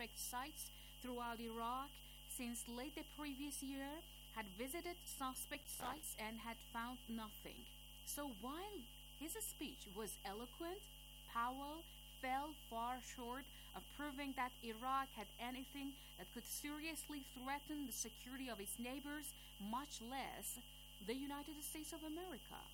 suspect sites throughout Iraq since late the previous year, had visited suspect sites and had found nothing. So while his speech was eloquent, Powell fell far short of proving that Iraq had anything that could seriously threaten the security of its neighbors, much less the United States of America.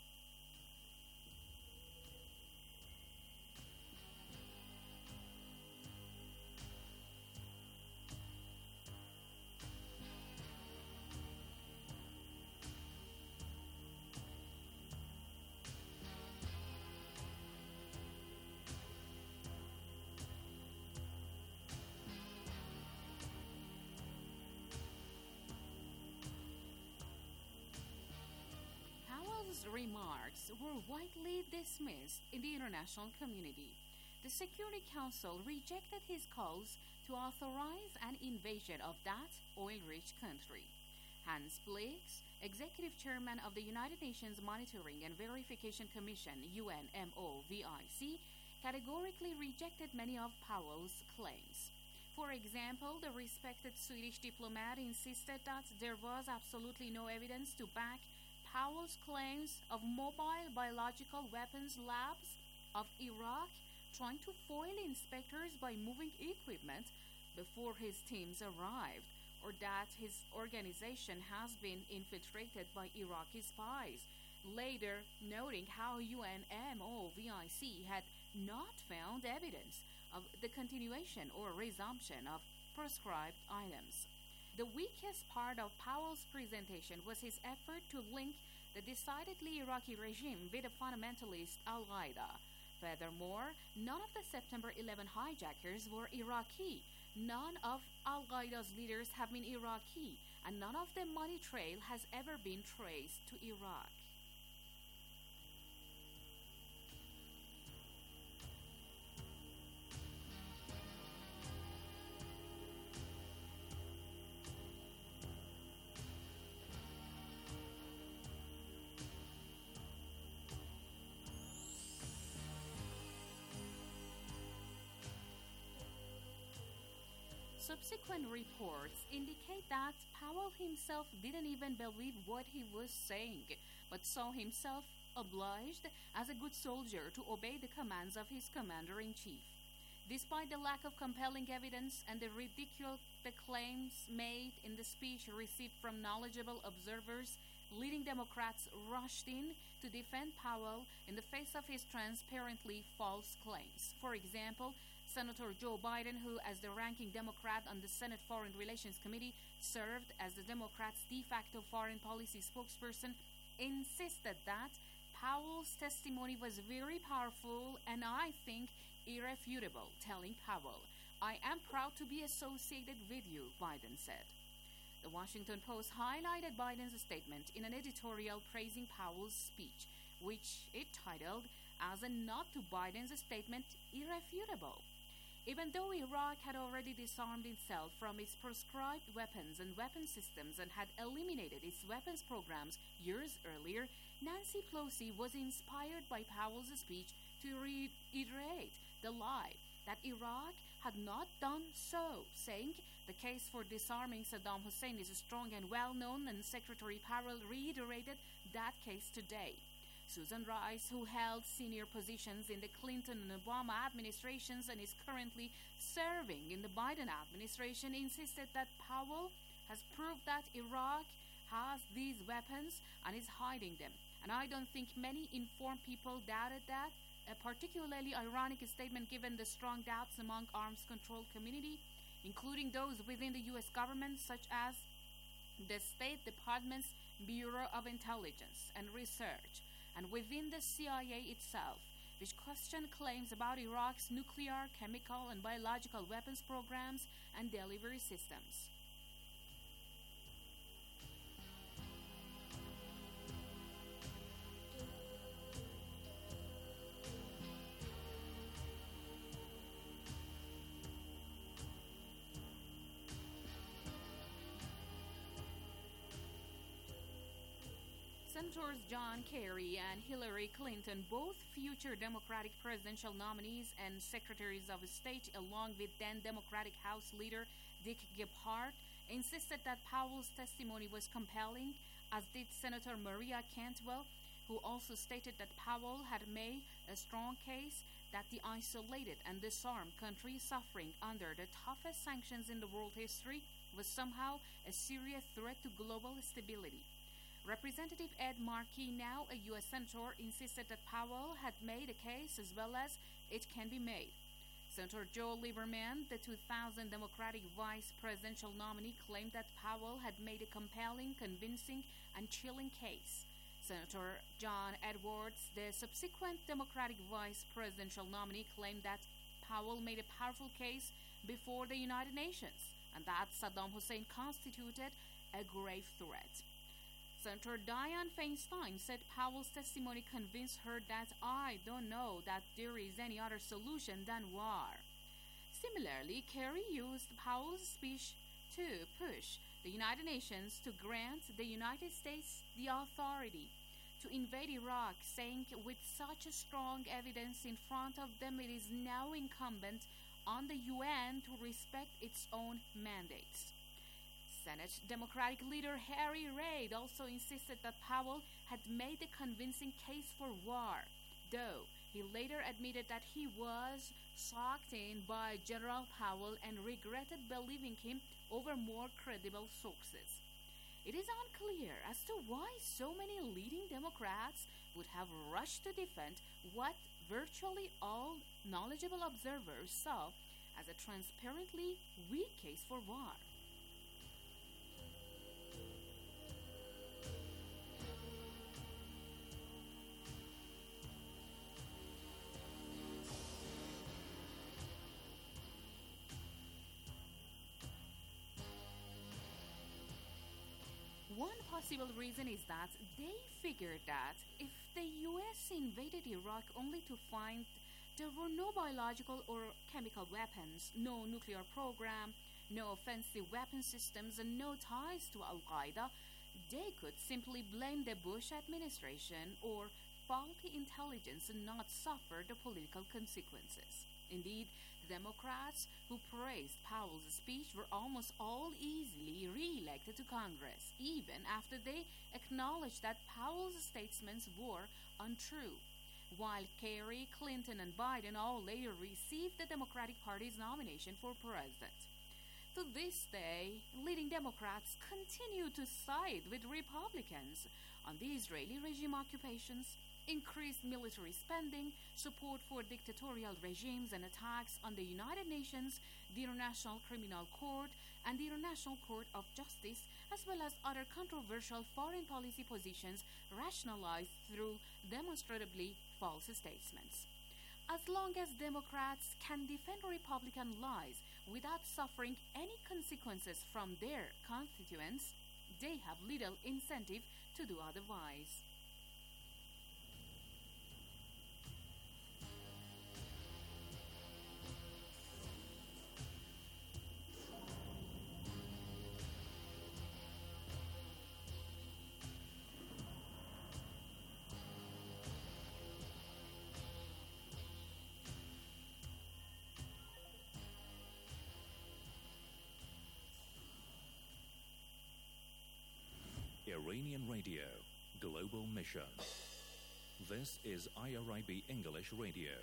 Powell's remarks were widely dismissed in the international community. The Security Council rejected his calls to authorize an invasion of that oil-rich country. Hans Blix, executive chairman of the United Nations Monitoring and Verification Commission, UNMOVIC, categorically rejected many of Powell's claims. For example, the respected Swedish diplomat insisted that there was absolutely no evidence to back Powell's claims of mobile biological weapons labs of Iraq trying to foil inspectors by moving equipment before his teams arrived, or that his organization has been infiltrated by Iraqi spies, later noting how UNMOVIC had not found evidence of the continuation or resumption of proscribed items. The weakest part of Powell's presentation was his effort to link the decidedly Iraqi regime with the fundamentalist Al-Qaeda. Furthermore, none of the September 11 hijackers were Iraqi, none of Al-Qaeda's leaders have been Iraqi, and none of the money trail has ever been traced to Iraq. Subsequent reports indicate that Powell himself didn't even believe what he was saying, but saw himself obliged as a good soldier to obey the commands of his commander-in-chief. Despite the lack of compelling evidence and the ridiculed claims made in the speech received from knowledgeable observers, leading Democrats rushed in to defend Powell in the face of his transparently false claims. For example, Senator Joe Biden, who as the ranking Democrat on the Senate Foreign Relations Committee served as the Democrats' de facto foreign policy spokesperson, insisted that Powell's testimony was very powerful and I think irrefutable, telling Powell, "I am proud to be associated with you," Biden said. The Washington Post highlighted Biden's statement in an editorial praising Powell's speech, which it titled as a nod to Biden's statement irrefutable. Even though Iraq had already disarmed itself from its proscribed weapons and weapon systems and had eliminated its weapons programs years earlier, Nancy Pelosi was inspired by Powell's speech to reiterate the lie that Iraq had not done so, saying the case for disarming Saddam Hussein is strong and well-known, and Secretary Powell reiterated that case today. Susan Rice, who held senior positions in the Clinton and Obama administrations and is currently serving in the Biden administration, insisted that Powell has proved that Iraq has these weapons and is hiding them. And I don't think many informed people doubted that. A particularly ironic statement given the strong doubts among arms control community, including those within the U.S. government, such as the State Department's Bureau of Intelligence and Research, and within the CIA itself, which questioned claims about Iraq's nuclear, chemical, and biological weapons programs and delivery systems. Senators John Kerry and Hillary Clinton, both future Democratic presidential nominees and secretaries of state, along with then Democratic House Leader Dick Gephardt, insisted that Powell's testimony was compelling, as did Senator Maria Cantwell, who also stated that Powell had made a strong case that the isolated and disarmed country suffering under the toughest sanctions in the world history was somehow a serious threat to global stability. Representative Ed Markey, now a U.S. Senator, insisted that Powell had made a case as well as it can be made. Senator Joe Lieberman, the 2000 Democratic vice presidential nominee, claimed that Powell had made a compelling, convincing, and chilling case. Senator John Edwards, the subsequent Democratic vice presidential nominee, claimed that Powell made a powerful case before the United Nations and that Saddam Hussein constituted a grave threat. Senator Dianne Feinstein said Powell's testimony convinced her that I don't know that there is any other solution than war. Similarly, Kerry used Powell's speech to push the United Nations to grant the United States the authority to invade Iraq, saying with such a strong evidence in front of them, it is now incumbent on the UN to respect its own mandates. Senate Democratic leader Harry Reid also insisted that Powell had made a convincing case for war, though he later admitted that he was sucked in by General Powell and regretted believing him over more credible sources. It is unclear as to why so many leading Democrats would have rushed to defend what virtually all knowledgeable observers saw as a transparently weak case for war. One possible reason is that they figured that if the US invaded Iraq only to find there were no biological or chemical weapons, no nuclear program, no offensive weapon systems, and no ties to Al-Qaeda, they could simply blame the Bush administration or faulty intelligence and not suffer the political consequences. Indeed, the Democrats who praised Powell's speech were almost all easily re-elected to Congress, even after they acknowledged that Powell's statements were untrue, while Kerry, Clinton, and Biden all later received the Democratic Party's nomination for president. To this day, leading Democrats continue to side with Republicans on the Israeli regime occupations, increased military spending, support for dictatorial regimes, and attacks on the United Nations, the International Criminal Court, and the International Court of Justice, as well as other controversial foreign policy positions rationalized through demonstrably false statements. As long as Democrats can defend Republican lies without suffering any consequences from their constituents, they have little incentive to do otherwise. Iranian Radio, Global Mission. This is IRIB English Radio.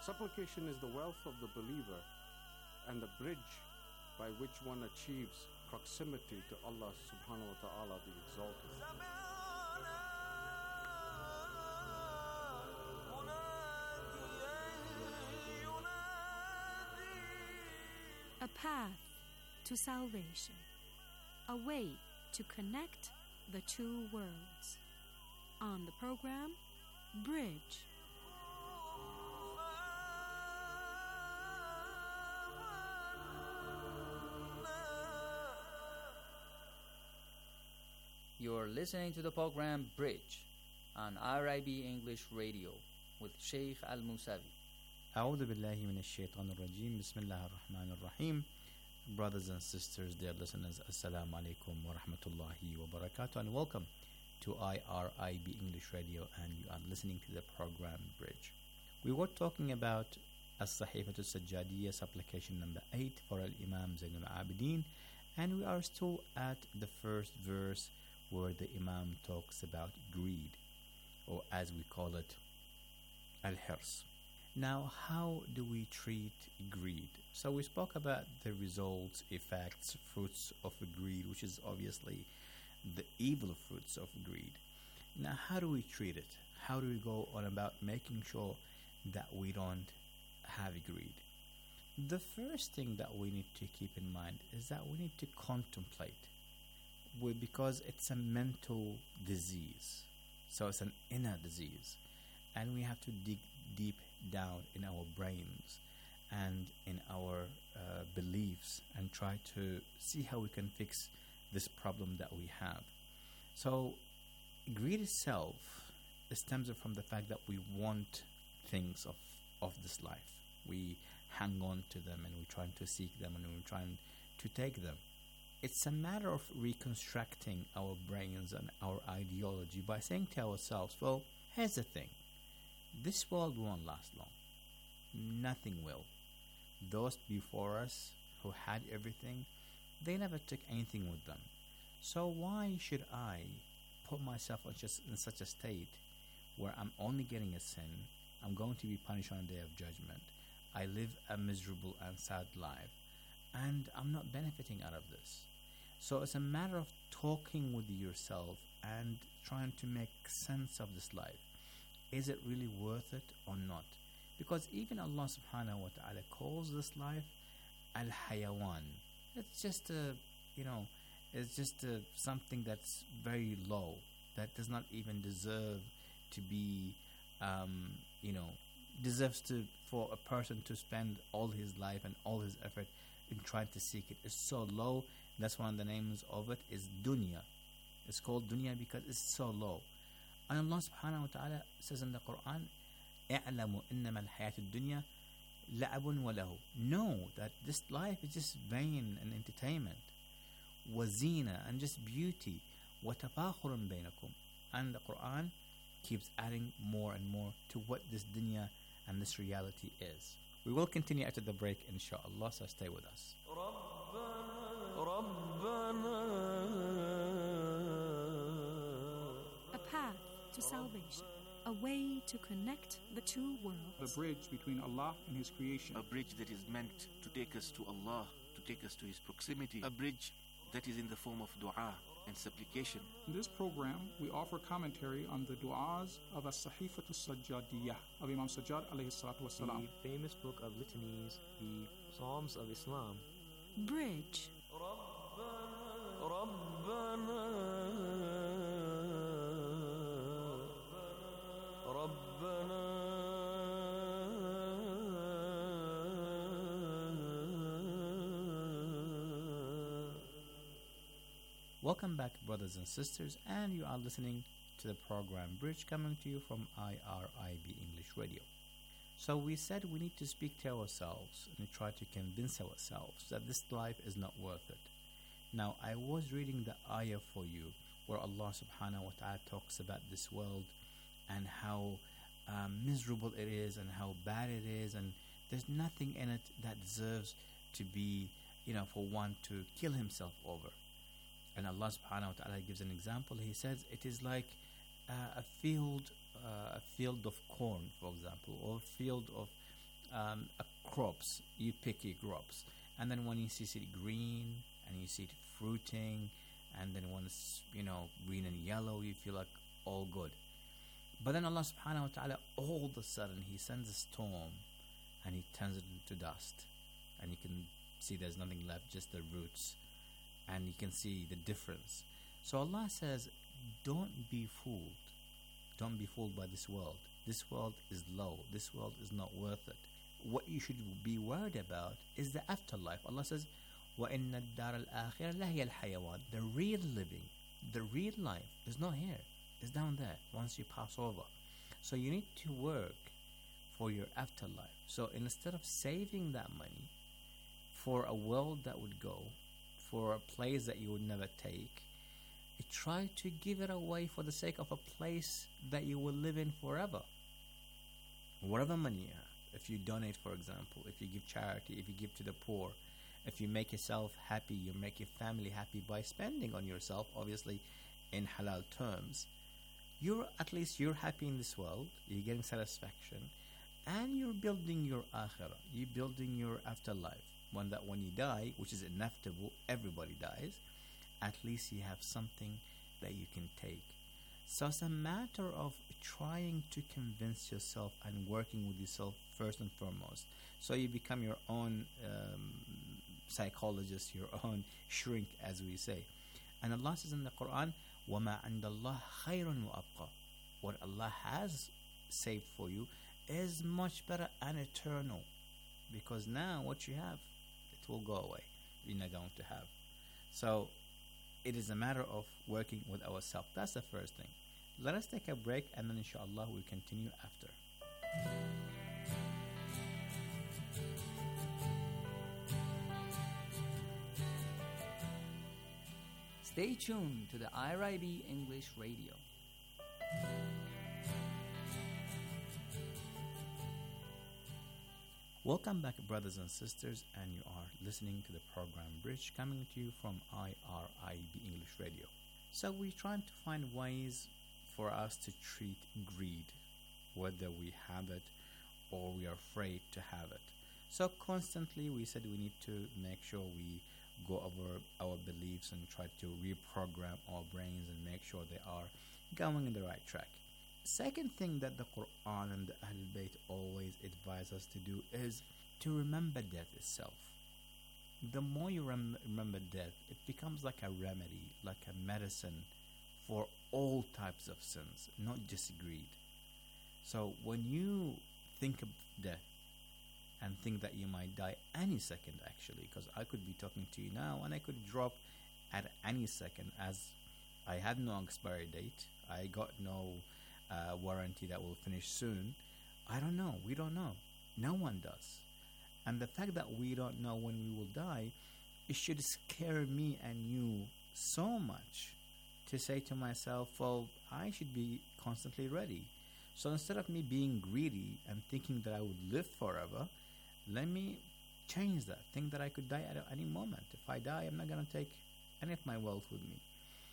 Supplication is the wealth of the believer and the bridge by which one achieves proximity to Allah subhanahu wa ta'ala, the Exalted. A path to salvation, a way to connect the two worlds. On the program, Bridge. You're listening to the program Bridge on RIB English Radio with Sheikh Al-Musavi. أعوذ بالله من الشيطان الرجيم بسم الله الرحمن الرحيم. Brothers and sisters, dear listeners, Assalamu alaikum wa rahmatullahi wa barakatuh, and welcome to IRIB English Radio, and you are listening to the program Bridge. We were talking about As-Sahifatu Sajjadiyya, supplication number 8 for Al-Imam Zain al-Abidin, and we are still at the first verse where the Imam talks about greed, or as we call it, Al-Hirs. Now, how do we treat greed? So we spoke about the results, effects, fruits of greed, which is obviously the evil fruits of greed. Now, how do we treat it? How do we go on about making sure that we don't have greed? The first thing that we need to keep in mind is that we need to contemplate, because it's a mental disease. So it's an inner disease, and we have to dig deep down in our brains and in our beliefs and try to see how we can fix this problem that we have. So greed itself stems from the fact that we want things of this life. We hang on to them, and we're trying to seek them, and we're trying to take them. It's a matter of reconstructing our brains and our ideology by saying to ourselves, well, here's the thing. This world won't last long. Nothing will. Those before us who had everything, they never took anything with them. So why should I put myself in such a state where I'm only getting a sin, I'm going to be punished on the day of judgment, I live a miserable and sad life, and I'm not benefiting out of this? So it's a matter of talking with yourself and trying to make sense of this life. Is it really worth it or not? Because even Allah subhanahu wa ta'ala calls this life al-hayawan. It's just something that's very low, that does not even deserve to be, deserves for a person to spend all his life and all his effort in trying to seek it. It's so low. That's one of the names of it is dunya. It's called dunya because it's so low. And Allah subhanahu wa ta'ala says in the Quran, اعلموا إنما الحياة الدنيا لعب وله. Know that this life is just vain and entertainment. وزينة, and just beauty. وتفاخر بينكم. And the Quran keeps adding more and more to what this dunya and this reality is. We will continue after the break, inshallah, so stay with us. A path to salvation, a way to connect the two worlds. The bridge between Allah and His creation. A bridge that is meant to take us to Allah, to take us to His proximity. A bridge that is in the form of dua and supplication. In this program, we offer commentary on the du'as of As-Sahifatu Sajjadiyya of Imam Sajjad alayhi salatu wasalam. The famous book of litanies, the Psalms of Islam. Bridge. Welcome back, brothers and sisters, and you are listening to the program Bridge, coming to you from IRIB English Radio. So we said we need to speak to ourselves and try to convince ourselves that this life is not worth it. Now, I was reading the ayah for you where Allah subhanahu wa ta'ala talks about this world and how miserable it is and how bad it is, and there's nothing in it that deserves to be, for one to kill himself over. And Allah subhanahu wa ta'ala gives an example. He says it is like a field of corn, for example, or a field of crops, you pick your crops, and then when you see it green and you see it fruiting, and then when it's green and yellow, you feel like all good. But then Allah subhanahu wa ta'ala, all of a sudden He sends a storm and He turns it into dust, and you can see there's nothing left, just the roots, and you can see the difference. So Allah says, don't be fooled. Don't be fooled by this world. This world is low. This world is not worth it. What you should be worried about is the afterlife. Allah says, وَإِنَّ الدَّارَ الْآخِرَةَ لَهِيَ الْحَيَوَانِ. The real living, the real life is not here. It's down there once you pass over. So you need to work for your afterlife. So instead of saving that money for a world that would go, for a place that you would never take, try to give it away for the sake of a place that you will live in forever. Whatever money you have, if you donate, for example, if you give charity, if you give to the poor, if you make yourself happy, you make your family happy by spending on yourself, obviously in halal terms, at least you're happy in this world, you're getting satisfaction, and you're building your akhirah, you're building your afterlife. When you die, which is inevitable, everybody dies, at least you have something that you can take. So it's a matter of trying to convince yourself and working with yourself first and foremost. So you become your own psychologist, your own shrink, as we say. And Allah says in the Quran, وَمَا عِنْدَ اللَّهِ خَيْرٌ وَأَبْقَى. What Allah has saved for you is much better and eternal. Because now what you have, it will go away. You're not going to have. So it is a matter of working with ourselves. That's the first thing. Let us take a break, and then inshallah we'll continue after. Stay tuned to the IRIB English Radio. Welcome back, brothers and sisters, and you are listening to the program Bridge, coming to you from IRIB English Radio. So we're trying to find ways for us to treat greed, whether we have it or we are afraid to have it. So constantly we said we need to make sure we go over our beliefs and try to reprogram our brains and make sure they are going in the right track. Second thing that the Quran and the Ahlul Bayt always advise us to do is to remember death itself. The more you remember death, it becomes like a remedy, like a medicine for all types of sins, not just greed. So when you think of death and think that you might die any second, actually, because I could be talking to you now and I could drop at any second, as I had no expiry date, I got no warranty that will finish soon. I don't know. We don't know. No one does. And the fact that we don't know when we will die, it should scare me and you so much to say to myself, well, I should be constantly ready. So instead of me being greedy and thinking that I would live forever, let me change that. Think that I could die at any moment. If I die, I'm not going to take any of my wealth with me.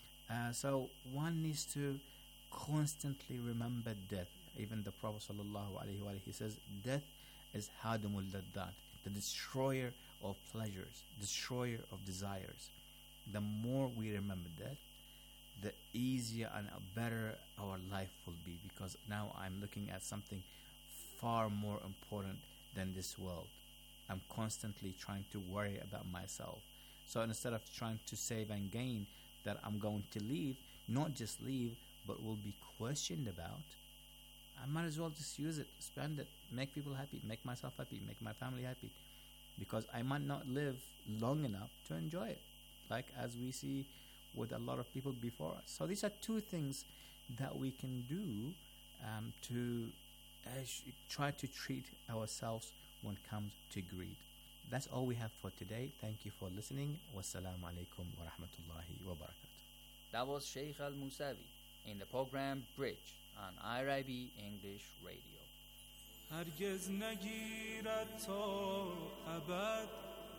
So one needs to constantly remember death. Even the Prophet ﷺ, he says, death is hadumul laddat, the destroyer of pleasures, destroyer of desires. The more we remember death, the easier and better our life will be, because now I'm looking at something far more important than this world. I'm constantly trying to worry about myself. So instead of trying to save and gain that I'm going to leave, not just leave, but will be questioned about, I might as well just use it, spend it, make people happy, make myself happy, make my family happy, because I might not live long enough to enjoy it, like as we see with a lot of people before us. So these are two things that we can do to try to treat ourselves when it comes to greed. That's all we have for today. Thank you for listening. Wassalamu alaikum wa rahmatullahi wa barakatuh. That was Sheikh Al-Musawi in the program Bridge on IRIB English Radio. هرگز نگیرد تا ابد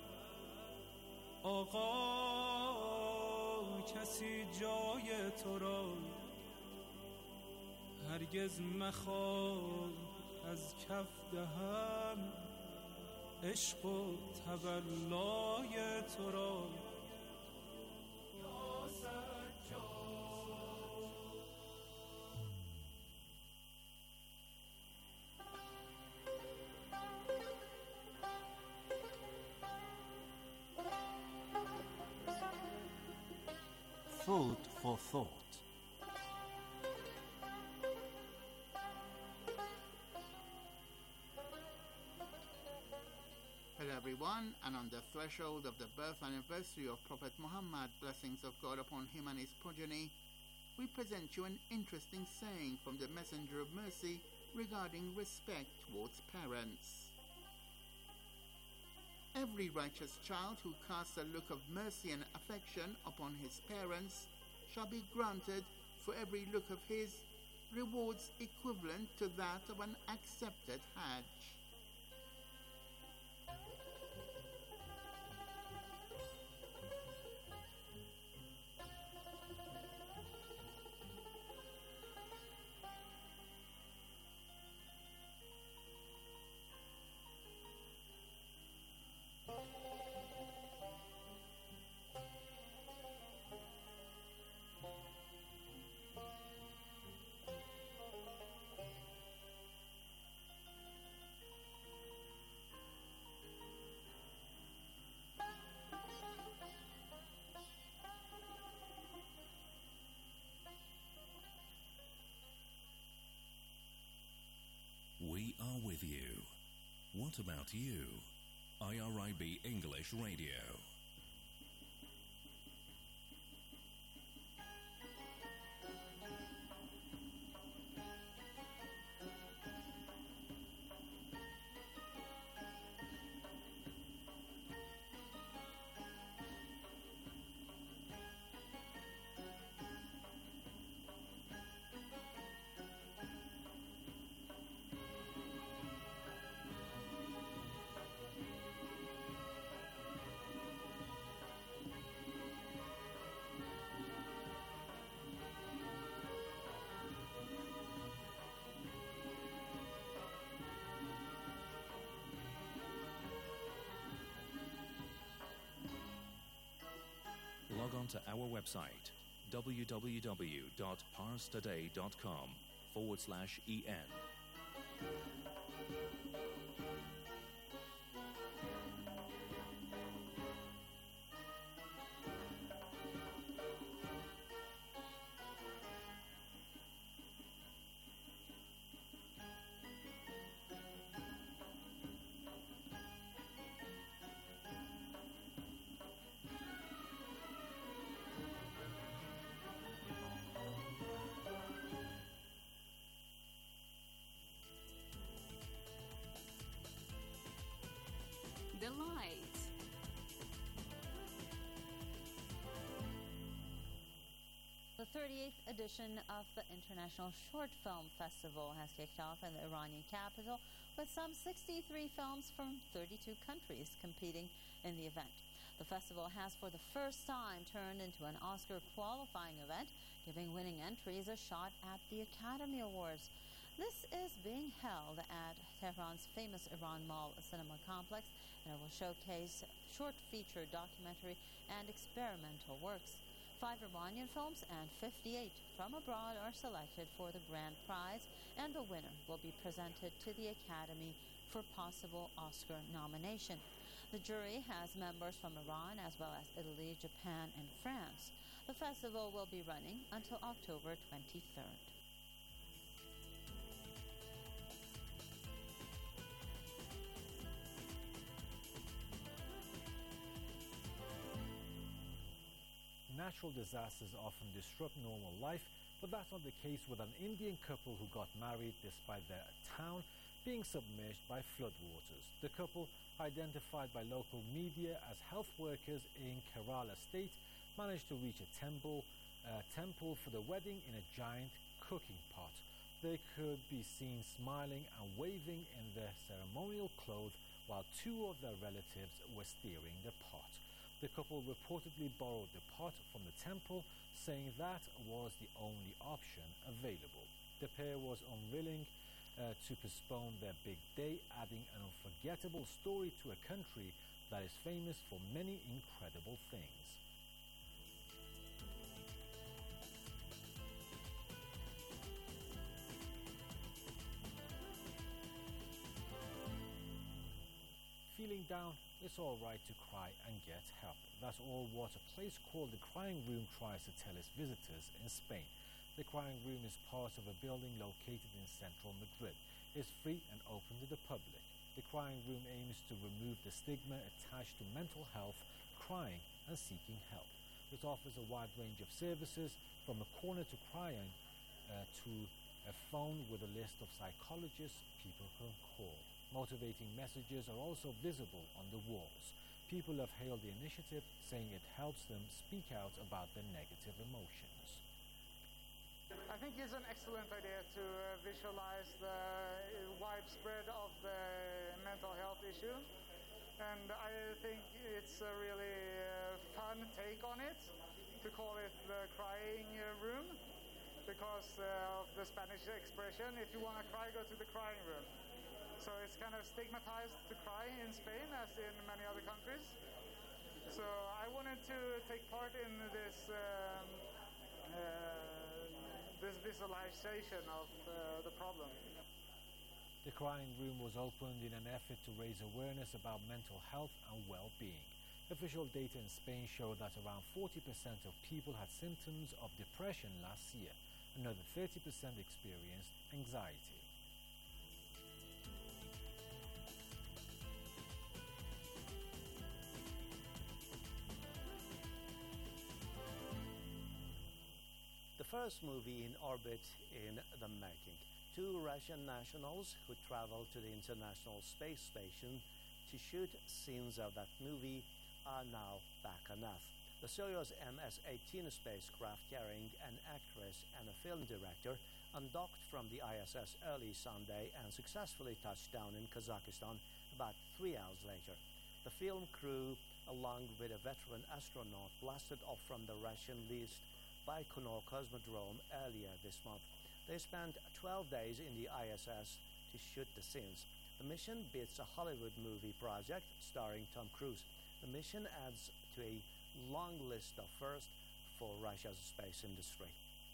آقا کسی جای تو را هرگز مخواه از کف دهم عشق و تولای تو را یا سجاد. Food for thought. Hello everyone, and on the threshold of the birth anniversary of Prophet Muhammad, blessings of God upon him and his progeny, we present you an interesting saying from the Messenger of Mercy regarding respect towards parents. Every righteous child who casts a look of mercy and affection upon his parents shall be granted for every look of his rewards equivalent to that of an accepted Hajj. We are with you. What about you? IRIB English Radio. Log on to our website www.parstoday.com/en. Delight. The 38th edition of the International Short Film Festival has kicked off in the Iranian capital with some 63 films from 32 countries competing in the event. The festival has for the first time turned into an Oscar qualifying event, giving winning entries a shot at the Academy Awards. This is being held at Tehran's famous Iran Mall Cinema Complex, and it will showcase short feature, documentary, and experimental works. 5 Iranian films and 58 from abroad are selected for the grand prize, and the winner will be presented to the Academy for possible Oscar nomination. The jury has members from Iran as well as Italy, Japan, and France. The festival will be running until October 23rd. Natural disasters often disrupt normal life, but that's not the case with an Indian couple who got married despite their town being submerged by floodwaters. The couple, identified by local media as health workers in Kerala state, managed to reach a temple for the wedding in a giant cooking pot. They could be seen smiling and waving in their ceremonial clothes while 2 of their relatives were steering the pot. The couple reportedly borrowed the pot from the temple, saying that was the only option available. The pair was unwilling to postpone their big day, adding an unforgettable story to a country that is famous for many incredible things. Feeling down, it's alright to cry and get help. That's all what a place called the Crying Room tries to tell its visitors in Spain. The Crying Room is part of a building located in central Madrid. It's free and open to the public. The Crying Room aims to remove the stigma attached to mental health, crying and seeking help. It offers a wide range of services, from a corner to crying to a phone with a list of psychologists people can call. Motivating messages are also visible on the walls. People have hailed the initiative, saying it helps them speak out about their negative emotions. I think it's an excellent idea to visualize the widespread of the mental health issue, and I think it's a really fun take on it to call it the Crying Room, because of the Spanish expression, if you want to cry, go to the crying room. So it's kind of stigmatized to cry in Spain, as in many other countries. So I wanted to take part in this this visualization of the problem. The Crying Room was opened in an effort to raise awareness about mental health and well-being. Official data in Spain show that around 40% of people had symptoms of depression last year. Another 30% experienced anxiety. The first movie in orbit in the making. Two Russian nationals who traveled to the International Space Station to shoot scenes of that movie are now back on Earth. The Soyuz MS-18 spacecraft carrying an actress and a film director undocked from the ISS early Sunday and successfully touched down in Kazakhstan about 3 hours later. The film crew, along with a veteran astronaut, blasted off from the Russian-leased Baikonur Cosmodrome earlier this month. They spent 12 days in the ISS to shoot the scenes. The mission beats a Hollywood movie project starring Tom Cruise. The mission adds to a long list of firsts for Russia's space industry.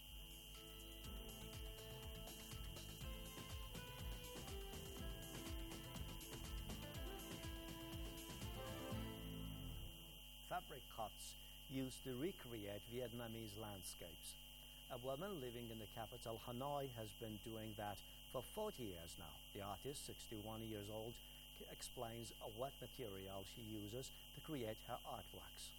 Fabric cuts used to recreate Vietnamese landscapes. A woman living in the capital, Hanoi, has been doing that for 40 years now. The artist, 61 years old, explains what material she uses to create her artworks.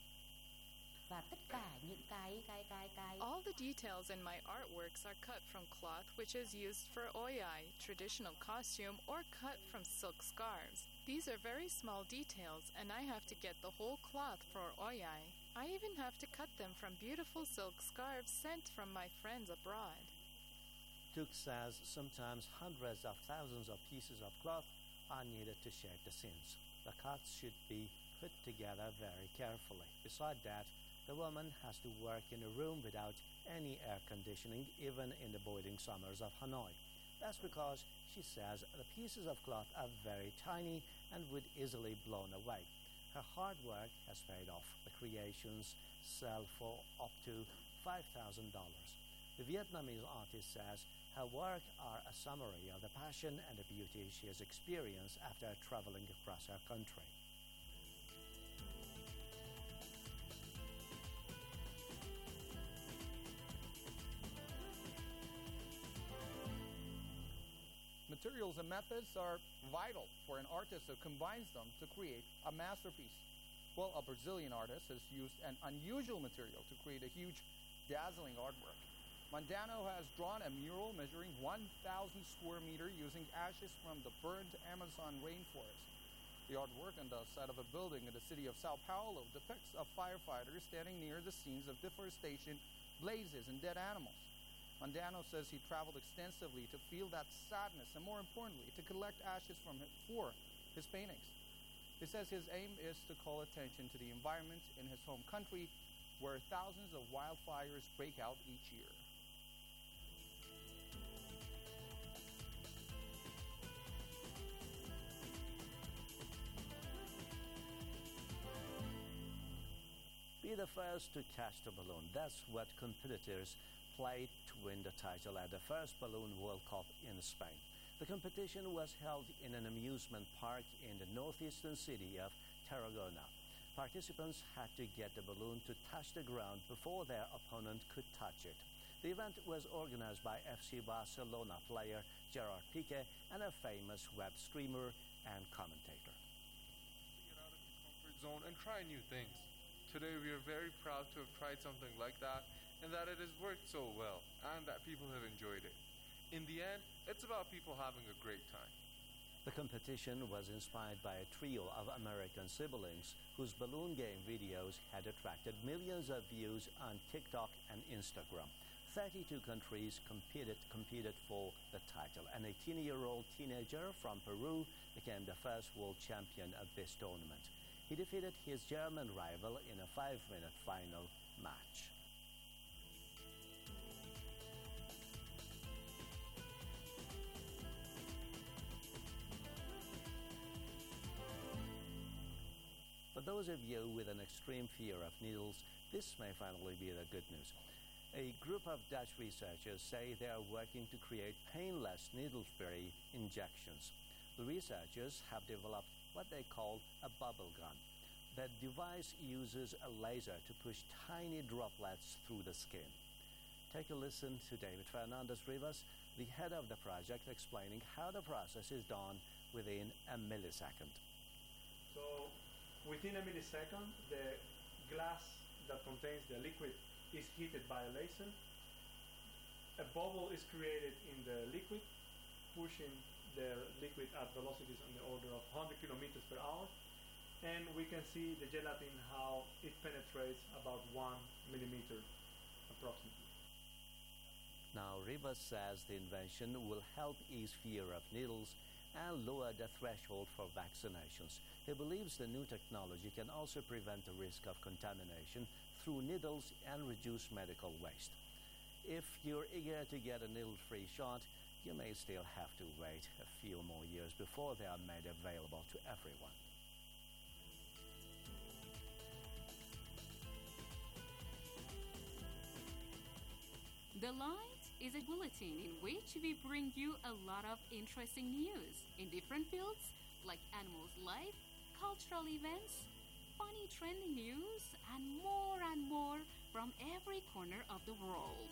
All the details in my artworks are cut from cloth which is used for oyai, traditional costume, or cut from silk scarves. These are very small details, and I have to get the whole cloth for oyai. I even have to cut them from beautiful silk scarves sent from my friends abroad. Tuk says sometimes hundreds of thousands of pieces of cloth are needed to shape the scenes. The cuts should be put together very carefully. Besides that, the woman has to work in a room without any air conditioning, even in the boiling summers of Hanoi. That's because, she says, the pieces of cloth are very tiny and would easily blown away. Her hard work has paid off. The creations sell for up to $5,000. The Vietnamese artist says her work are a summary of the passion and the beauty she has experienced after traveling across her country. Materials and methods are vital for an artist who combines them to create a masterpiece. Well, a Brazilian artist has used an unusual material to create a huge, dazzling artwork. Mondano has drawn a mural measuring 1,000 square meters using ashes from the burned Amazon rainforest. The artwork on the side of a building in the city of Sao Paulo depicts a firefighter standing near the scenes of deforestation, blazes, and dead animals. Mondano says he traveled extensively to feel that sadness and, more importantly, to collect ashes for his paintings. He says his aim is to call attention to the environment in his home country, where thousands of wildfires break out each year. be the first to catch the balloon. That's what competitors played to win the title at the first Balloon World Cup in Spain. The competition was held in an amusement park in the northeastern city of Tarragona. Participants had to get the balloon to touch the ground before their opponent could touch it. The event was organized by FC Barcelona player Gerard Piqué and a famous web streamer and commentator. Get out of your comfort zone and try new things. Today we are very proud to have tried something like that and that it has worked so well and that people have enjoyed it. In the end, it's about people having a great time. The competition was inspired by a trio of American siblings whose balloon game videos had attracted millions of views on TikTok and Instagram. 32 countries competed for the title. An 18-year-old teenager from Peru became the first world champion of this tournament. He defeated his German rival in a 5-minute final match. For those of you with an extreme fear of needles, this may finally be the good news. A group of Dutch researchers say they are working to create painless needle-free injections. The researchers have developed what they call a bubble gun. The device uses a laser to push tiny droplets through the skin. Take a listen to David Fernandez Rivas, the head of the project, explaining how the process is done within a millisecond. So, within a millisecond, the glass that contains the liquid is heated by a laser. A bubble is created in the liquid, pushing the liquid at velocities on the order of 100 kilometers per hour. And we can see the gelatin, how it penetrates about 1 millimeter approximately. Now, Rivas says the invention will help ease fear of needles and lower the threshold for vaccinations. He believes the new technology can also prevent the risk of contamination through needles and reduce medical waste. If you're eager to get a needle-free shot, you may still have to wait a few more years before they are made available to everyone. The Light is a bulletin in which we bring you a lot of interesting news in different fields like animals' life, cultural events, funny trending news, and more from every corner of the world.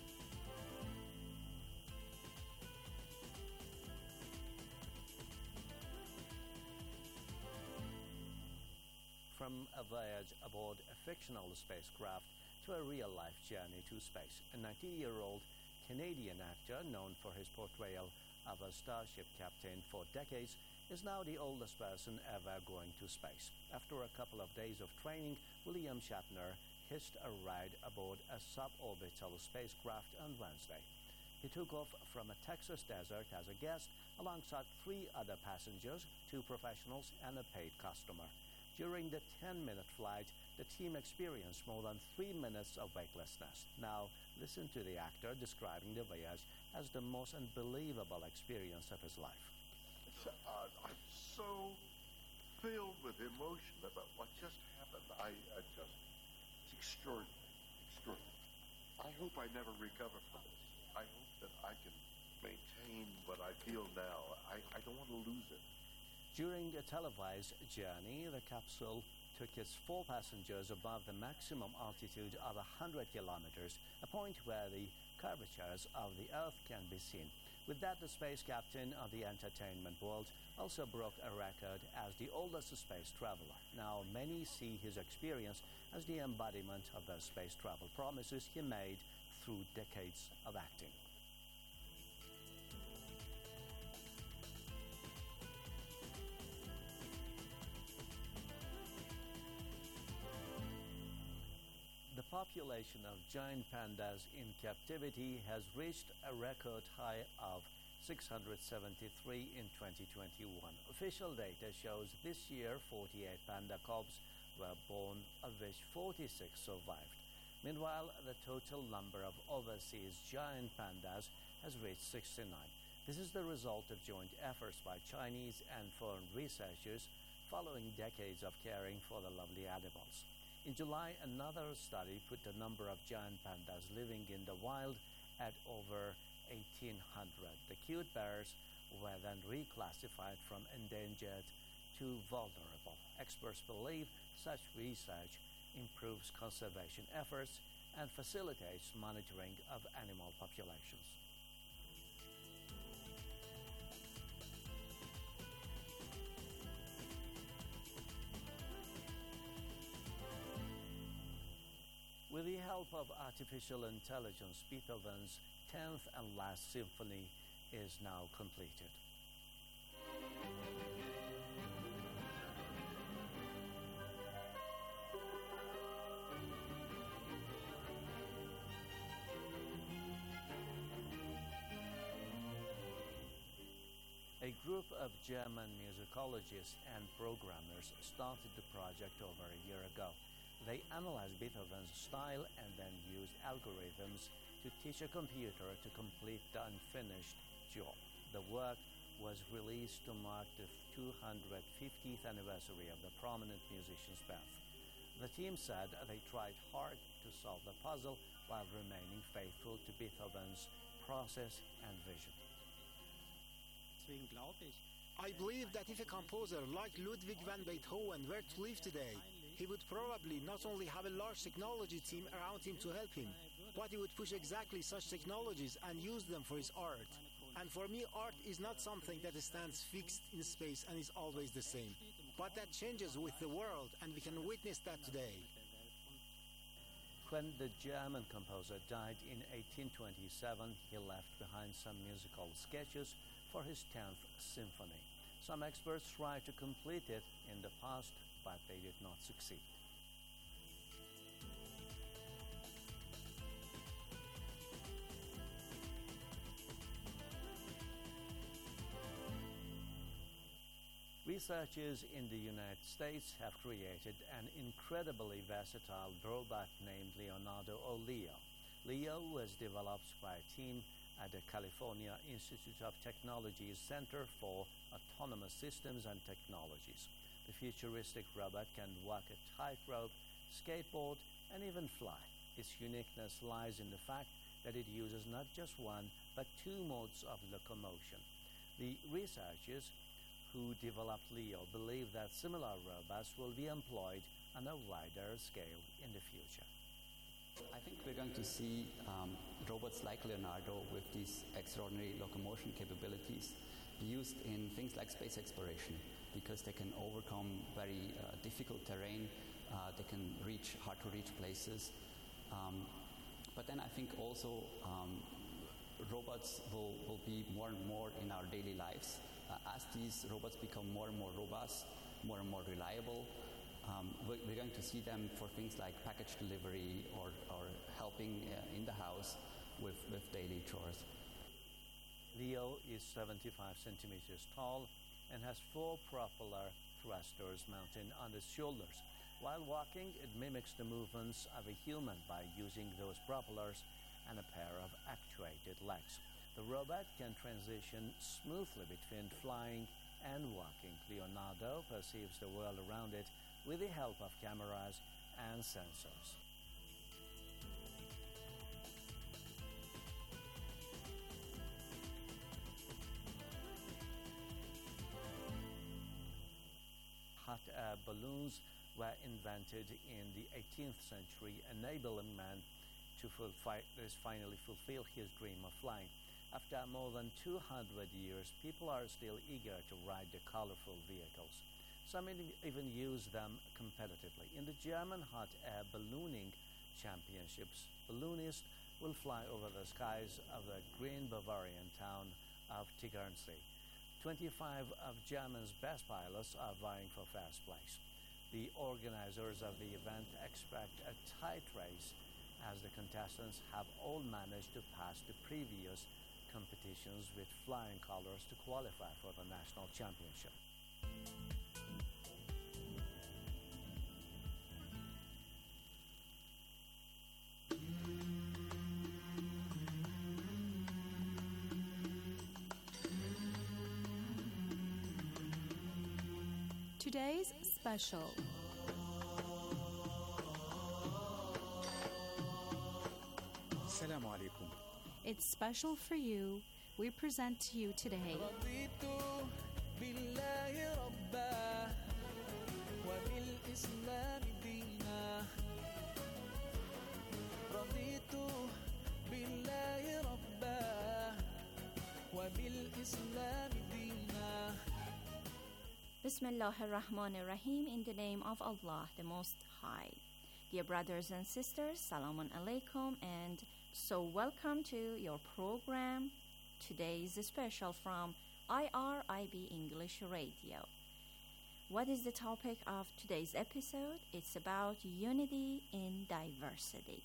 From a voyage aboard a fictional spacecraft to a real-life journey to space, a 19-year-old Canadian actor known for his portrayal of a starship captain for decades is now the oldest person ever going to space. After a couple of days of training, William Shatner hitched a ride aboard a suborbital spacecraft on Wednesday. He took off from a Texas desert as a guest alongside 3 other passengers, 2 professionals and a paid customer. During the 10-minute flight, the team experienced more than 3 minutes of weightlessness. Now, listen to the actor describing the voyage as the most unbelievable experience of his life. I'm so filled with emotion about what just happened. It's extraordinary. I hope I never recover from this. I hope that I can maintain what I feel now. I don't want to lose it. During a televised journey, the capsule took its 4 passengers above the maximum altitude of 100 kilometers, a point where the curvatures of the Earth can be seen. With that, the space captain of the entertainment world also broke a record as the oldest space traveler. Now, many see his experience as the embodiment of the space travel promises he made through decades of acting. The population of giant pandas in captivity has reached a record high of 673 in 2021. Official data shows this year 48 panda cubs were born, of which 46 survived. Meanwhile, the total number of overseas giant pandas has reached 69. This is the result of joint efforts by Chinese and foreign researchers following decades of caring for the lovely animals. In July, another study put the number of giant pandas living in the wild at over 1,800. The cute bears were then reclassified from endangered to vulnerable. Experts believe such research improves conservation efforts and facilitates monitoring of animal populations. With the help of artificial intelligence, Beethoven's 10th and last symphony is now completed. A group of German musicologists and programmers started the project over a year ago. They analyzed Beethoven's style and then used algorithms to teach a computer to complete the unfinished job. The work was released to mark the 250th anniversary of the prominent musician's birth. The team said they tried hard to solve the puzzle while remaining faithful to Beethoven's process and vision. I believe that if a composer like Ludwig van Beethoven were to live today, he would probably not only have a large technology team around him to help him, but he would push exactly such technologies and use them for his art. And for me, art is not something that stands fixed in space and is always the same, but that changes with the world, and we can witness that today. When the German composer died in 1827, he left behind some musical sketches for his 10th symphony. Some experts tried to complete it in the past, but they did not succeed. Researchers in the United States have created an incredibly versatile robot named Leonardo or Leo. Leo was developed by a team at the California Institute of Technology's Center for Autonomous Systems and Technologies. The futuristic robot can walk a tightrope, skateboard, and even fly. Its uniqueness lies in the fact that it uses not just one, but two modes of locomotion. The researchers who developed Leo believe that similar robots will be employed on a wider scale in the future. I think we're going to see robots like Leonardo with these extraordinary locomotion capabilities be used in things like space exploration, because they can overcome very difficult terrain, they can reach hard-to-reach places. But then I think also robots will be more and more in our daily lives. As these robots become more and more robust, more and more reliable, we're going to see them for things like package delivery or helping in the house with daily chores. Leo is 75 centimeters tall and has 4 propeller thrusters mounted on its shoulders. While walking, it mimics the movements of a human by using those propellers and a pair of actuated legs. The robot can transition smoothly between flying and walking. Leonardo perceives the world around it with the help of cameras and sensors. Hot air balloons were invented in the 18th century, enabling man to finally fulfill his dream of flying. After more than 200 years, people are still eager to ride the colorful vehicles. Some even use them competitively. In the German hot air ballooning championships, balloonists will fly over the skies of the green Bavarian town of Tegernsee. 25 of Germany's best pilots are vying for first place. The organizers of the event expect a tight race, as the contestants have all managed to pass the previous competitions with flying colors to qualify for the national championship. Today's special. Assalamu alaikum. It's special for you. We present to you today رضيت بالله ربا وبالإسلام دينا رضيت بالله ربا وبالإسلام دينا Bismillah ar-Rahman ar-Rahim, in the name of Allah, the Most High. Dear brothers and sisters, Salamun Alaikum, and so welcome to your program. Today's special from IRIB English Radio. What is the topic of today's episode? It's about unity in diversity.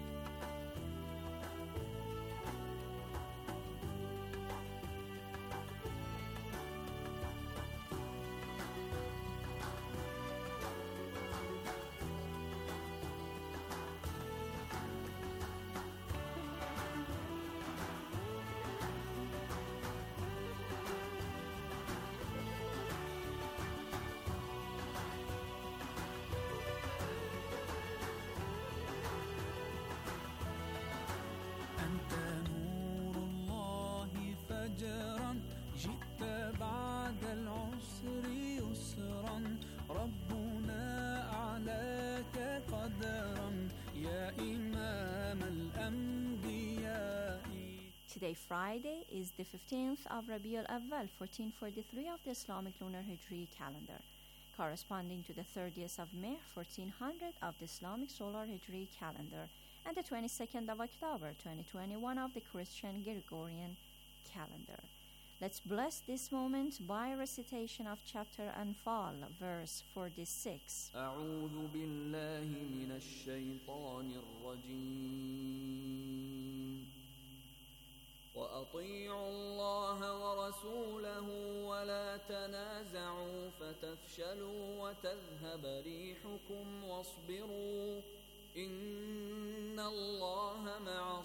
أنت نور الله فجرا جئت بعد العسر يسرا ربنا أعلاك قدرا يا إمام الأنبياء. Today, Friday, is the 15th of Rabiul Awwal, 1443 of the Islamic Lunar Hijri calendar, corresponding to the 30th of May, 1400 of the Islamic Solar Hijri calendar, and the 22nd of October, 2021 of the Christian Gregorian calendar. Let's bless this moment by recitation of chapter Anfal, verse 46. أعوذ بالله من الشيطان الرجيم وأطيعوا الله ورسوله ولا تنازعوا فتفشلوا وتذهب ريحكم واصبروا إن الله مع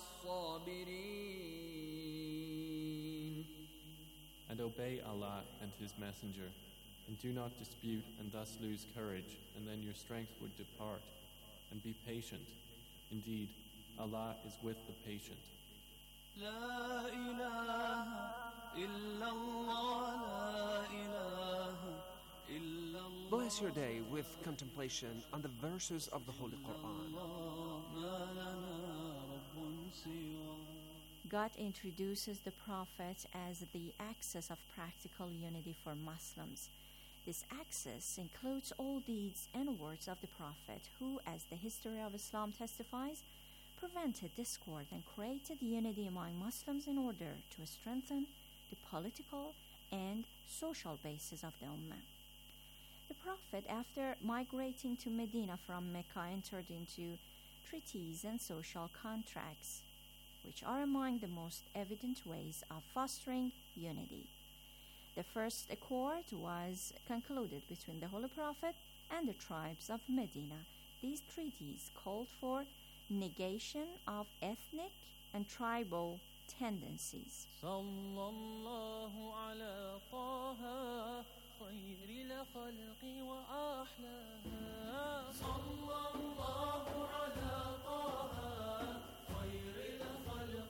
الصابرين. And obey Allah and His Messenger, and do not dispute and thus lose courage, and then your strength would depart. And be patient. Indeed, Allah is with the patient. لا إله إلا الله لا إله إلا الله. Bless your day with contemplation on the verses of the Holy Quran. ما لنا رب سواه. God introduces the Prophet as the axis of practical unity for Muslims. This axis includes all deeds and words of the Prophet, who, as the history of Islam testifies, prevented discord and created unity among Muslims in order to strengthen the political and social basis of the Ummah. The Prophet, after migrating to Medina from Mecca, entered into treaties and social contracts, which are among the most evident ways of fostering unity. The first accord was concluded between the Holy Prophet and the tribes of Medina. These treaties called for negation of ethnic and tribal tendencies. صلى الله على طه خير الخلق وأحلاها صلى الله على طه خير الخلق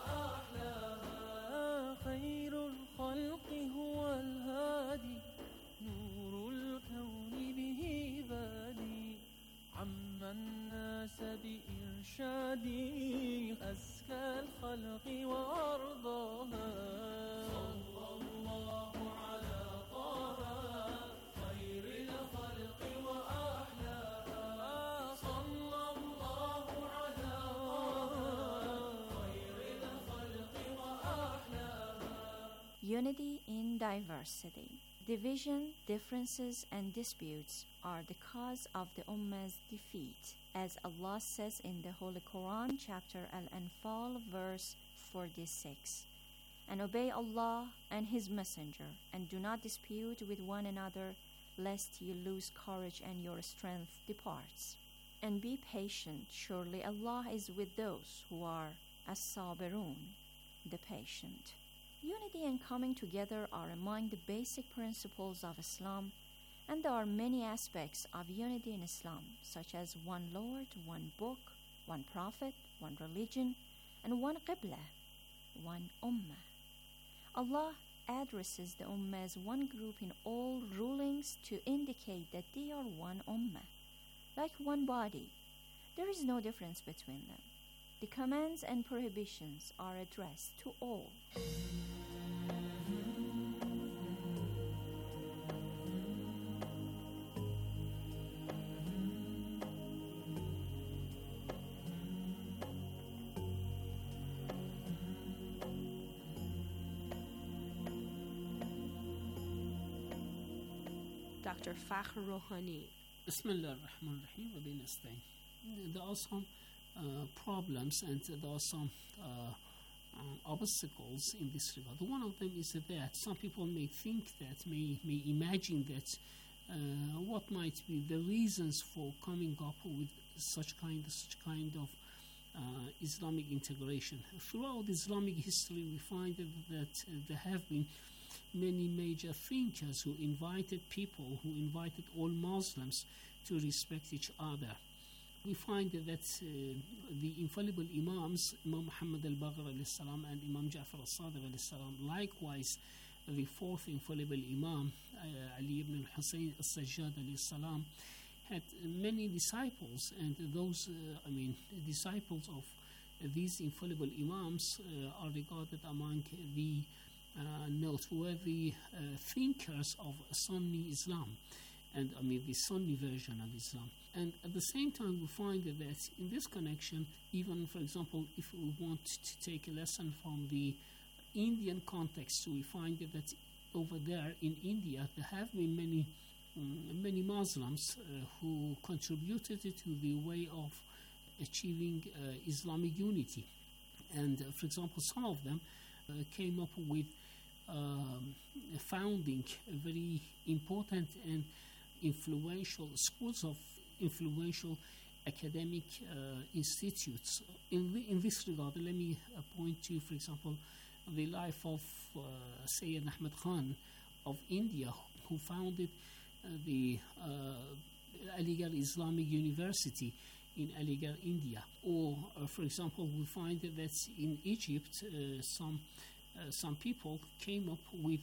وأحلاها خير الخلق هو الهادي نور الكون به بادي عم الناس بإرشادي أزكى الخلق وأرضاها صلى الله على طه خير الخلق وأحلاها صلى الله على طه خير الخلق وأحلاها. Unity in diversity. Division, differences, and disputes are the cause of the Ummah's defeat, as Allah says in the Holy Quran, chapter Al-Anfal, verse 46. And obey Allah and His Messenger, and do not dispute with one another, lest you lose courage and your strength departs. And be patient, surely Allah is with those who are as-sabirun, the patient. Unity and coming together are among the basic principles of Islam, and there are many aspects of unity in Islam, such as one Lord, one book, one prophet, one religion, and one qibla, one ummah. Allah addresses the ummah as one group in all rulings to indicate that they are one ummah, like one body. There is no difference between them. The commands and prohibitions are addressed to all. Dr. Fakhr Rouhani. Bismillah ar-Rahman ar-Rahim wa bin nasta'in. There are some problems and there are some obstacles in this regard. One of them is that some people may think that, may imagine that what might be the reasons for coming up with such kind of Islamic integration. Throughout Islamic history, we find that there have been many major thinkers who invited all Muslims to respect each other. We find that the infallible Imams, Imam Muhammad al-Baqir alayhi salam and Imam Ja'far al-Sadiq alayhi salam, likewise the fourth infallible Imam, Ali ibn al-Husayn al-Sajjad alayhi salam, had many disciples, and those, disciples of these infallible Imams are regarded among the noteworthy thinkers of Sunni Islam, and the Sunni version of Islam. And at the same time, we find that in this connection, even, for example, if we want to take a lesson from the Indian context, we find that over there in India, there have been many Muslims who contributed to the way of achieving Islamic unity. And, for example, some of them came up with founding very important and influential schools of influential academic institutes. In this regard, let me point to, for example, the life of Sayyid Ahmad Khan of India, who founded the Aligarh Islamic University in Aligarh, India. Or, for example, we find that in Egypt, some people came up with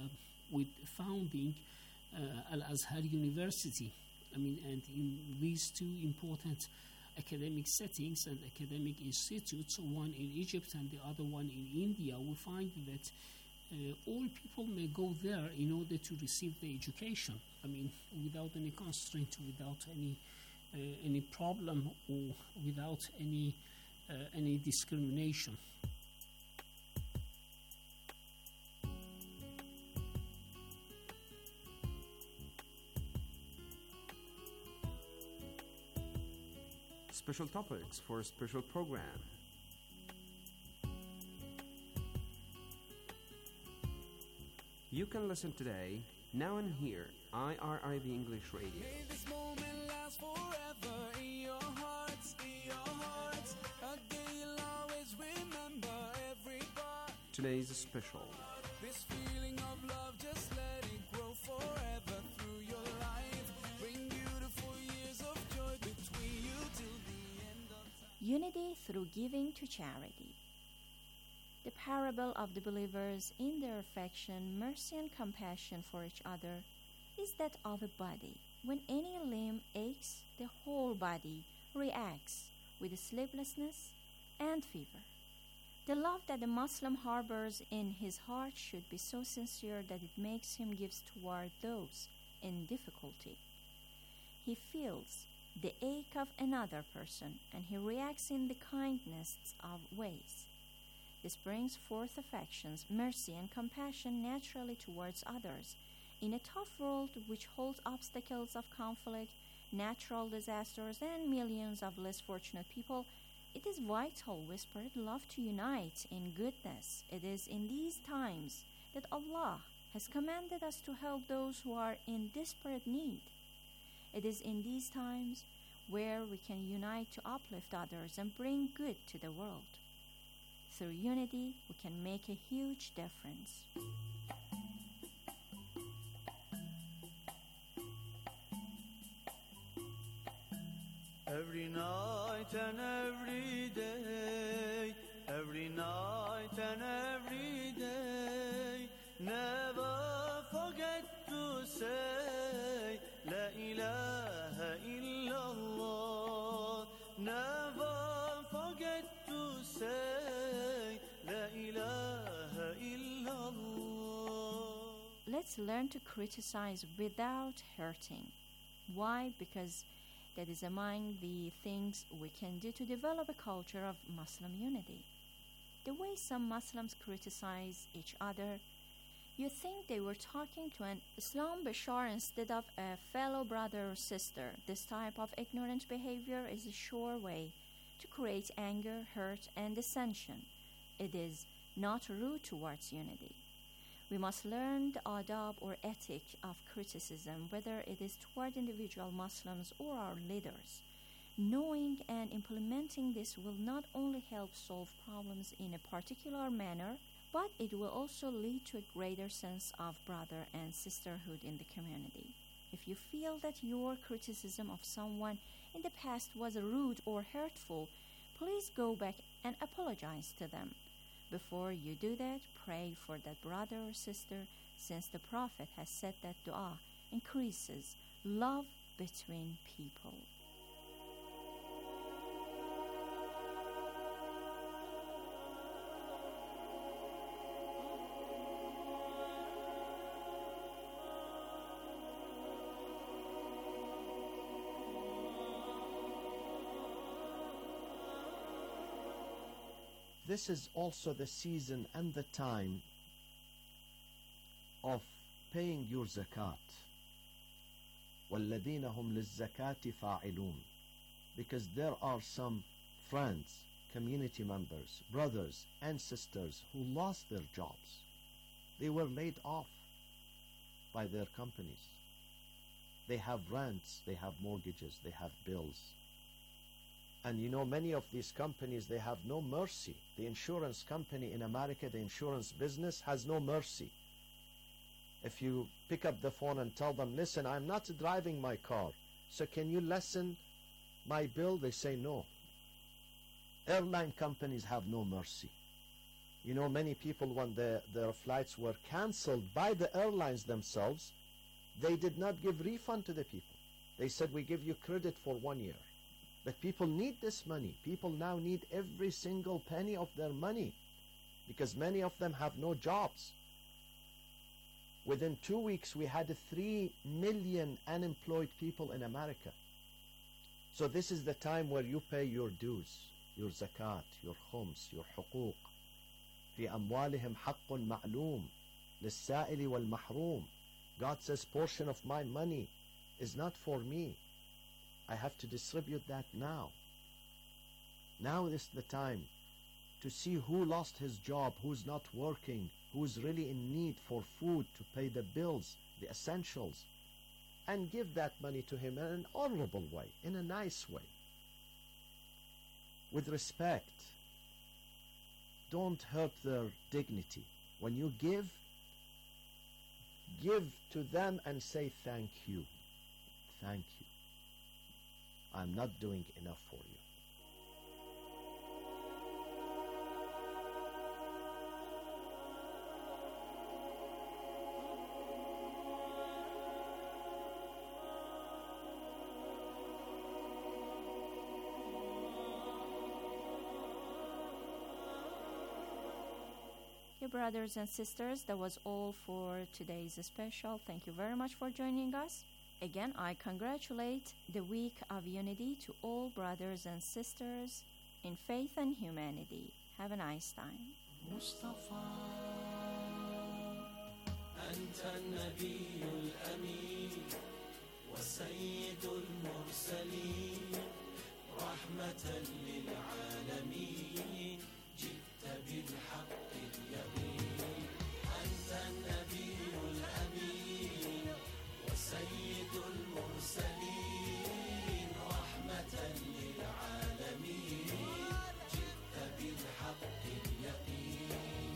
founding Al-Azhar University. And in these two important academic settings and academic institutes, one in Egypt and the other one in India, we find that all people may go there in order to receive the education. Without any constraint, without any problem, or without any discrimination. Special topics for a special program. You can listen today, now and here, IRIB English Radio. May this moment last forever in your hearts, a day you'll always remember every part. Today's special. This feeling of love, just let it grow forever through your life. Bring beautiful years of joy between you till the end of time. Unity through giving to charity. The parable of the believers in their affection, mercy, and compassion for each other is that of a body. When any limb aches, the whole body reacts with sleeplessness and fever. The love that the Muslim harbors in his heart should be so sincere that it makes him give toward those in difficulty. He feels the ache of another person, and he reacts in the kindest of ways. This brings forth affections, mercy, and compassion naturally towards others. In a tough world which holds obstacles of conflict, natural disasters, and millions of less fortunate people, it is vital with spread love to unite in goodness. It is in these times that Allah has commanded us to help those who are in desperate need. It is in these times where we can unite to uplift others and bring good to the world. Through unity, we can make a huge difference. Every night and every day, night and every day. Never forget to say La ilaha illallah. Never forget to say La ilaha illallah. Let's learn to criticize without hurting. Why? Because that is among the things we can do to develop a culture of Muslim unity. The way some Muslims criticize each other, you think they were talking to an Islam Bashar instead of a fellow brother or sister. This type of ignorant behavior is a sure way to create anger, hurt, and dissension. It is not rude towards unity. We must learn the adab or ethic of criticism, whether it is toward individual Muslims or our leaders. Knowing and implementing this will not only help solve problems in a particular manner, but it will also lead to a greater sense of brother and sisterhood in the community. If you feel that your criticism of someone in the past was rude or hurtful, please go back and apologize to them. Before you do that, pray for that brother or sister, since the Prophet has said that dua increases love between people. This is also the season and the time of paying your zakat. وَالَّذِينَ هُمْ لِلزَّكَاةِ فَاعِلُونَ. Because there are some friends, community members, brothers and sisters who lost their jobs. They were laid off by their companies. They have rents, they have mortgages, they have bills. And you know, many of these companies, they have no mercy. The insurance company in America, the insurance business has no mercy. If you pick up the phone and tell them, listen, I'm not driving my car, so can you lessen my bill? They say no. Airline companies have no mercy. You know, many people, when their flights were cancelled by the airlines themselves, they did not give refund to the people. They said, we give you credit for 1 year. But people need this money. People now need every single penny of their money because many of them have no jobs. Within 2 weeks, we had 3 million unemployed people in America. So this is the time where you pay your dues, your zakat, your khums, your huquq. في أموالهم حق معلوم للسائل والمحروم. God says, portion of my money is not for me. I have to distribute that now. Now is the time to see who lost his job, who's not working, who's really in need for food to pay the bills, the essentials, and give that money to him in an honorable way, in a nice way, with respect. Don't hurt their dignity. When you give to them and say thank you. Thank you. I'm not doing enough for you. Dear brothers and sisters, that was all for today's special. Thank you very much for joining us. Again, I congratulate the Week of Unity to all brothers and sisters in faith and humanity. Have a nice time. مصطفى أنت النبي الأمين وسيد المرسلين رحمة للعالمين جئت بالحق اليقين أنت النبي الأمين وسيد المرسلين رحمة للعالمين جئت بالحق اليقين.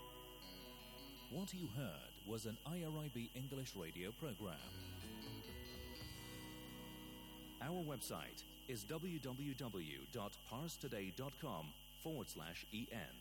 What you heard was an IRIB English radio program. Our website is www.parstoday.com/en.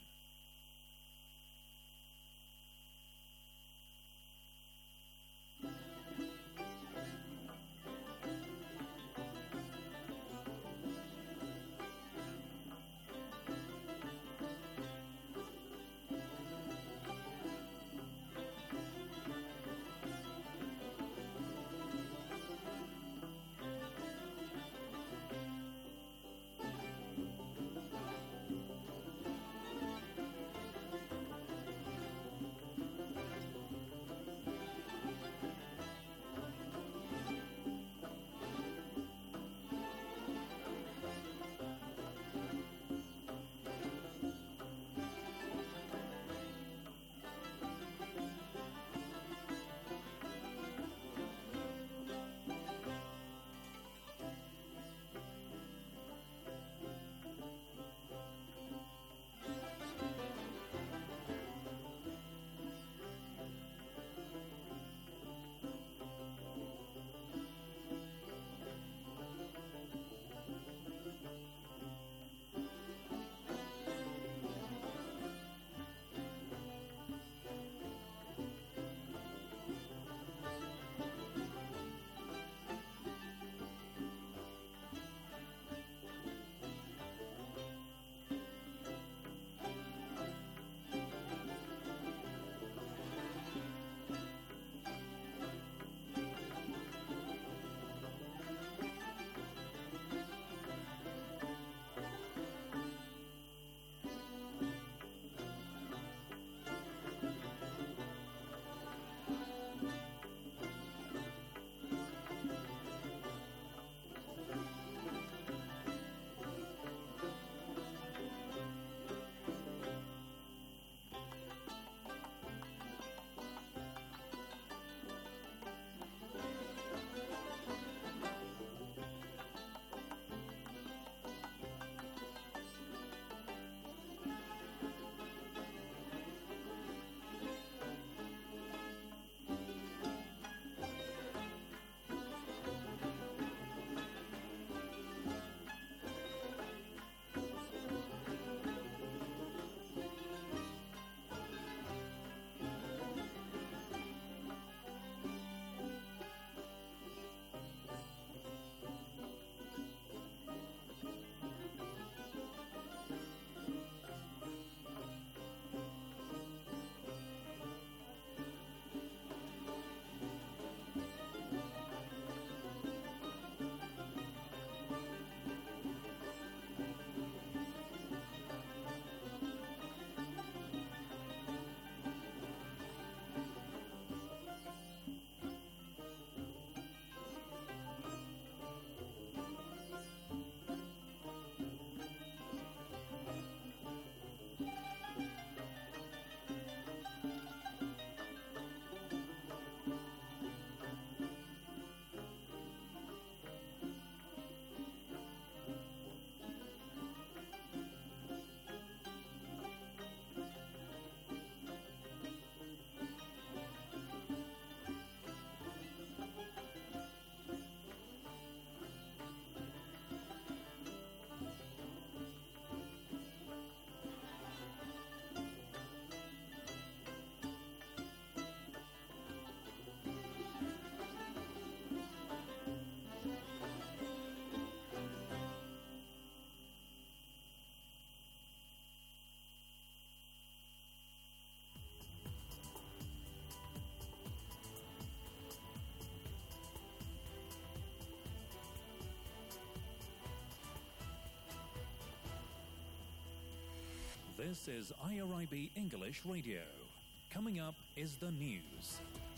This is IRIB English Radio. Coming up is the news.